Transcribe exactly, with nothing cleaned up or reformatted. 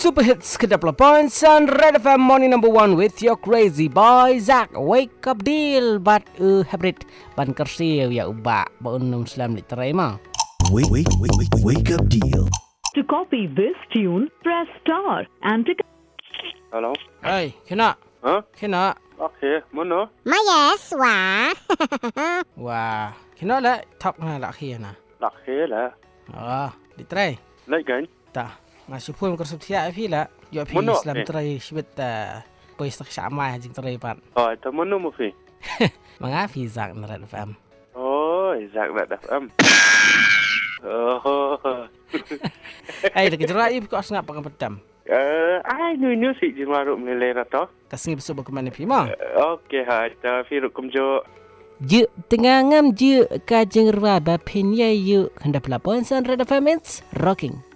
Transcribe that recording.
Super hits ke dua puluh point Sun Red F M morning number one with your crazy boy Zach. Wake up deal but uh, hybrid ban kersi ya ubak ba unum Islam literai ma. Wake, wake, wake, wake, wake up deal. To copy this tune, press star and to... Hello. Hey, kena. Hả? Kena. Okay, mana? Mayes, wah. Wah, kena lah top na lak khia na. Lắc khế là. Ah, literai. Lấy gánh. Ta. Ngasih pun kersup tia phi la. Yo phi Mana? Islam literai shibet ta. Koi sak syamai jing terai pat. Rồi, tao mana một phi. Manga phi Zach na Red F M. Ôi, giặc lại đập âm. Ai dah kejerak i kau sengat pakai pedam. Ờ, ai nuôi nuôi sĩ chỉ mà rụng lên lên ra đó. Kasih besok bagaimana phi ma? Ok, hả, tao phi rụng công jo. Je tengah ngam je kajeng raba pen ya yu hendak pelapon Sun Red F M it's rocking.